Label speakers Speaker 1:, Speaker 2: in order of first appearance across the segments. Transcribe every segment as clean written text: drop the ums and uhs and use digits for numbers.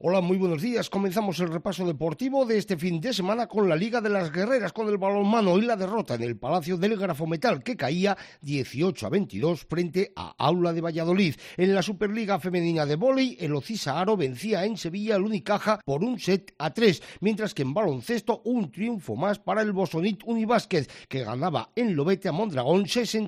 Speaker 1: Hola, muy buenos días. Comenzamos el repaso deportivo de este fin de semana con la Liga de las Guerreras, con el balonmano y la derrota en el Palacio del Grafometal, que caía 18-22 frente a Aula de Valladolid. En la Superliga Femenina de Vóley, el Ocisa Aro vencía en Sevilla al Unicaja por 1-3, mientras que en baloncesto un triunfo más para el Bosonit Unibásquet, que ganaba en Lobete a Mondragón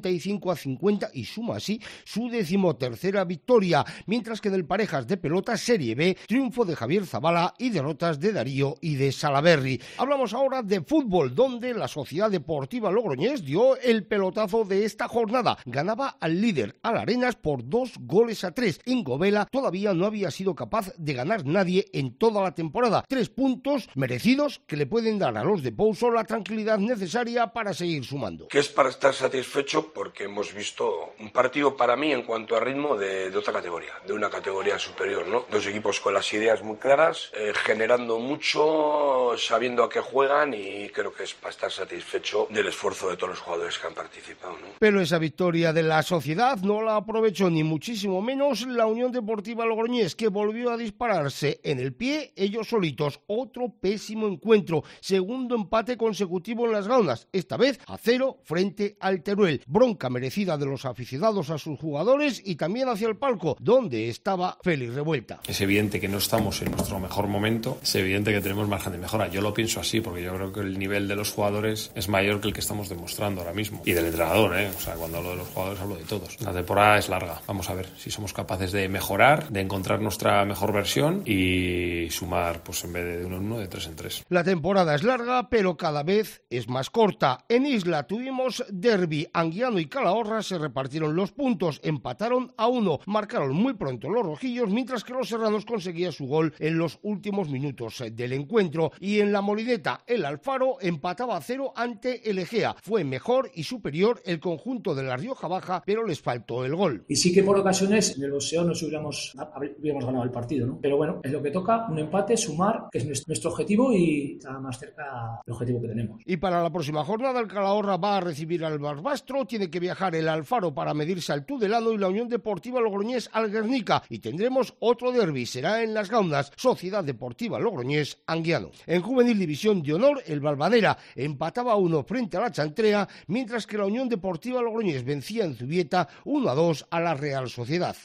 Speaker 1: 65-50 y suma así su 13ª victoria, mientras que en el Parejas de Pelota Serie B, triunfo de Javier Zabala y derrotas de Darío y de Salaberry. Hablamos ahora de fútbol, donde la Sociedad Deportiva Logroñés dio el pelotazo de esta jornada. Ganaba al líder, al Arenas, por 2-3. En Govela todavía no había sido capaz de ganar nadie en toda la temporada. 3 puntos merecidos que le pueden dar a los de Pouso la tranquilidad necesaria para seguir sumando.
Speaker 2: Que es para estar satisfecho porque hemos visto un partido para mí en cuanto a ritmo de otra categoría, de una categoría superior, ¿no? Dos equipos con las ideas muy claras, generando mucho, sabiendo a qué juegan, y creo que es para estar satisfecho del esfuerzo de todos los jugadores que han participado, ¿no?
Speaker 1: Pero esa victoria de la Sociedad no la aprovechó ni muchísimo menos la Unión Deportiva Logroñés, que volvió a dispararse en el pie ellos solitos. Otro pésimo encuentro, segundo empate consecutivo en las Gaunas, esta vez a 0 frente al Teruel. Bronca merecida de los aficionados a sus jugadores y también hacia el palco, donde estaba Félix Revuelta.
Speaker 3: Es evidente que no estamos en nuestro mejor momento, es evidente que tenemos margen de mejora. Yo lo pienso así porque yo creo que el nivel de los jugadores es mayor que el que estamos demostrando ahora mismo. Y del entrenador, o sea, cuando hablo de los jugadores hablo de todos. La temporada es larga. Vamos a ver si somos capaces de mejorar, de encontrar nuestra mejor versión y sumar, pues en vez de 1-1, de 3-3.
Speaker 1: La temporada es larga, pero cada vez es más corta. En Isla tuvimos derbi. Anguiano y Calahorra se repartieron los puntos, empataron a 1, marcaron muy pronto los rojillos, mientras que los serranos conseguían su gol en los últimos minutos del encuentro. Y en la Molineta, el Alfaro empataba a 0 ante el Egea. Fue mejor y superior el conjunto de la Rioja Baja, pero les faltó el gol.
Speaker 4: Y sí que por ocasiones en el boxeo nos hubiéramos ganado el partido, ¿no? Pero bueno, es lo que toca, un empate, sumar, que es nuestro objetivo, y está más cerca del objetivo que tenemos.
Speaker 1: Y para la próxima jornada el Calahorra va a recibir al Barbastro, tiene que viajar el Alfaro para medirse al Tudelano y la Unión Deportiva Logroñés al Guernica, y tendremos otro derbi, será en las Gaunas, Sociedad Deportiva Logroñés Anguiano. En Juvenil División de Honor, el Valvanera empataba a 1 frente a la Chantrea, mientras que la Unión Deportiva Logroñés vencía en Zubieta 1-2 a la Real Sociedad.